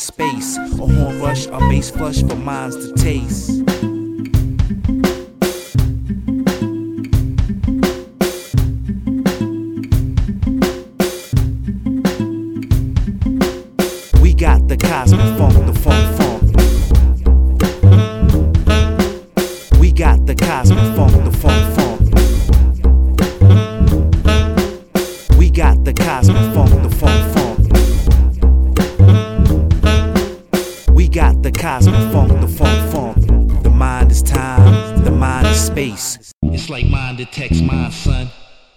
space. A horn rush, a bass flush for minds to taste. We got the cosmic funk, the funk. We got the cosmic funk, the funk. We got the cosmic funk, the funk. We got the cosmic funk, the funk. The mind is time, the mind is space. It's like mind detects mind, son.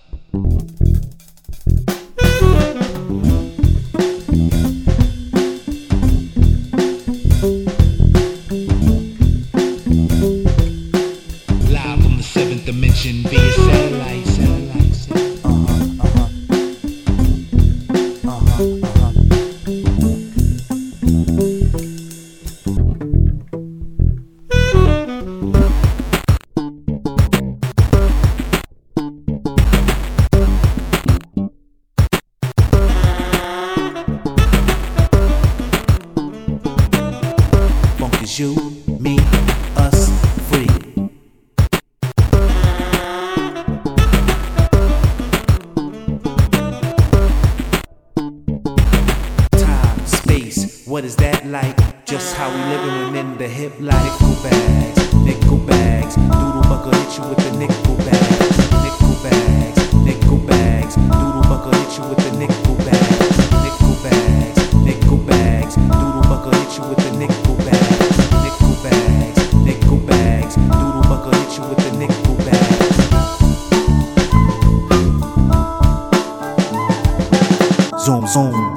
Live from the seventh dimension via satellite. Funk is you, me, us, free. Time, space, what is that like? Just how we living within the hip like nickel bags, nickel bags. Doodle bucker hit you with the nickel bags, nickel bags, nickel bags. Doodle bucker hit you with the nickel bags, nickel bags, nickel bags. Doodle bucker hit you with the nickel bags, nickel bags, nickel bags. Doodle bucker hit you with the nickel bags. Zoom, zoom.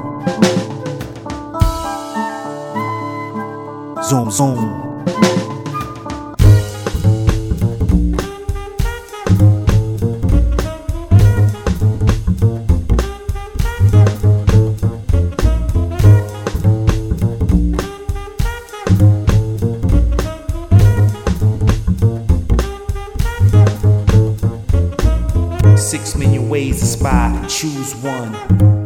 Zoom, zoom. 6 million ways to spy, choose one.